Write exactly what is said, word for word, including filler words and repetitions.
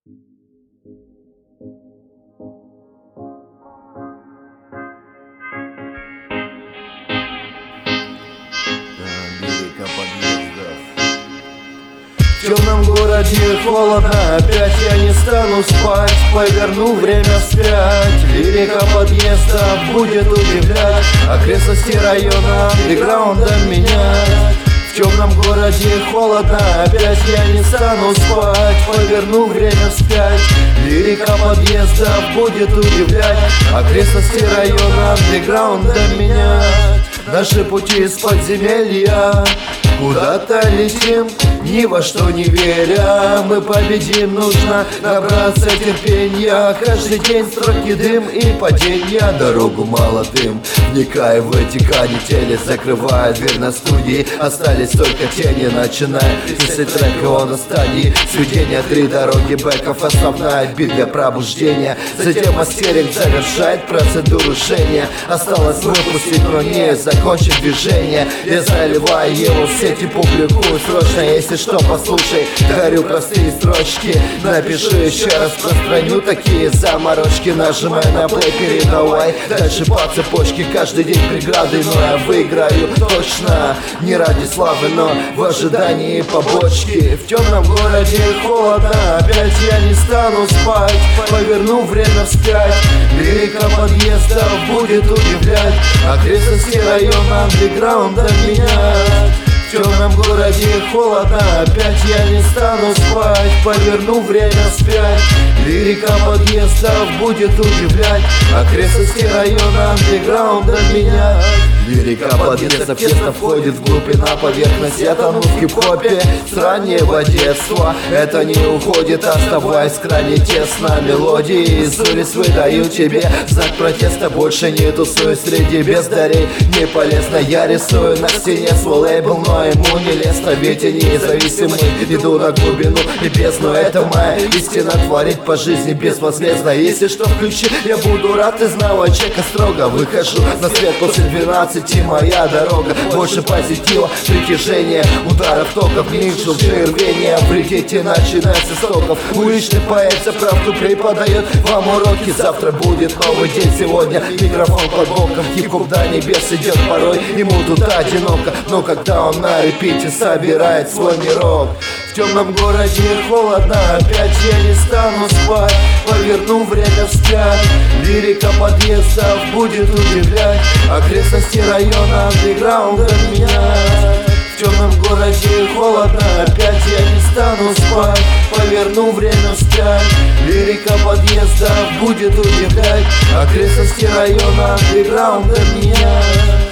Лирика подъездов. В темном городе холодно, опять я не стану спать, поверну время вспять. Лирика подъезда будет удивлять, окрестности района андеграундом менять. В темном городе холодно, опять я не стану спать, поверну время вспять. Лирика подъезда будет удивлять, окрестности района андеграундом менять. Наши пути из подземелья куда-то летим, ни во что не веря. Мы победим, нужно набраться терпения. Каждый день строки дым и падения, дорогу молодым, вникая в эти канители. Закрывая дверь на студии, остались только тени. Начиная писать трек, и он на стадии сведения. Три дороги бэков, основная бит для пробуждения. Затем мастеринг завершает процедуру жжения. Осталось выпустить, но не закончить движение. Я заливаю его в сети, публикую срочно. Если что, послушай, дарю простые строчки. Напишу еще, распространю такие заморочки. Нажимай на плей, передавай дальше по цепочке. Каждый день преграды, но я выиграю точно. Не ради славы, но в ожидании побочки. В темном городе холодно, опять я не стану спать, поверну время вспять. Лирика подъезда будет удивлять, окрестности района андеграунда менять. В темном городе холодно, опять я не стану спать, поверну время вспять. Лирика подъездов будет удивлять, окрестности района андеграунда менять. Лирика подъездов тесно входит вглубь и на поверхность. Я тону в хип-хопе с раннего детства. Это не уходит, оставаясь крайне тесно. Мелодии из улиц выдаю тебе знак протеста. Больше не тусую среди бездарей, не полезно. Я рисую на стене свой лейбл, но ему не лестно. Ведь я независимый, иду на глубину и бездну. Это моя истина, творить по жизни безвозмездно. Если что, включи, я буду рад, ты знала, чека строго. Выхожу на свет после двенадцати, моя дорога. Больше позитива, притяжения, ударов токов, меньше лжи и рвения. В рекете начинается с токов. Уличный поэт за правду преподает вам уроки. Завтра будет новый день, сегодня микрофон под боком. Хип-хоп до небес идет порой, ему тут одиноко. Но когда он на репите собирает свой мирок. В темном городе холодно, опять я не стану спать, поверну время вспять. Лирика подъездов будет удивлять, окрестности района андеграунда менять. В темном городе холодно, опять я не стану спать, поверну время вспять. Лирика подъездов будет удивлять, окрестности района андеграунда менять.